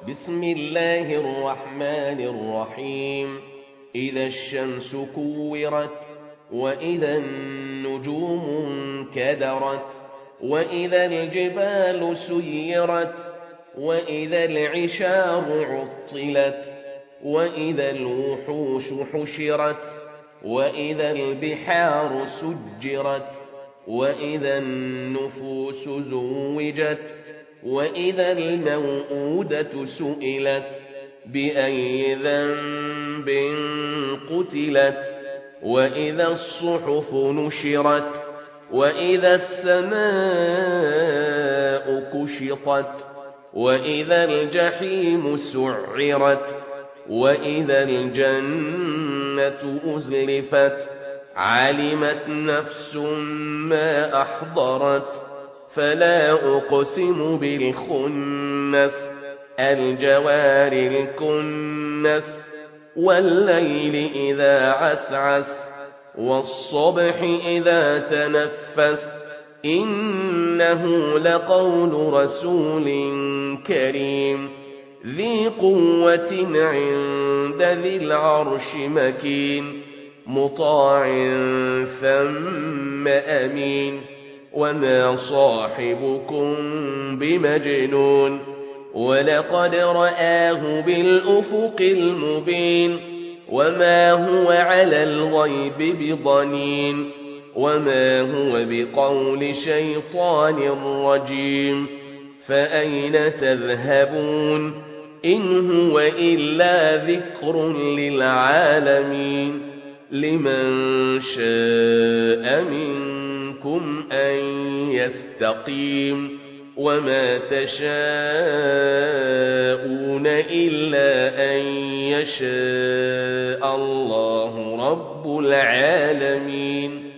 بسم الله الرحمن الرحيم إذا الشمس كورت وإذا النجوم انكدرت وإذا الجبال سيرت وإذا العشار عطلت وإذا الوحوش حشرت وإذا البحار سجرت وإذا النفوس زوجت وإذا الموءودة سئلت بأي ذنب قتلت وإذا الصحف نشرت وإذا السماء كشطت وإذا الجحيم سعرت وإذا الجنة أزلفت علمت نفس ما أحضرت فلا أقسم بالخنس الجوار الكنس والليل إذا عسعس والصبح إذا تنفس إنه لقول رسول كريم ذي قوة عند ذي العرش مكين مطاع ثم أمين وما صاحبكم بمجنون ولقد رآه بالأفق المبين وما هو على الغيب بضنين وما هو بقول شيطان رجيم فأين تذهبون إن هو إلا ذكر للعالمين لمن شاء منكم أن يستقيم وما تشاءون إلا أن يشاء الله رب العالمين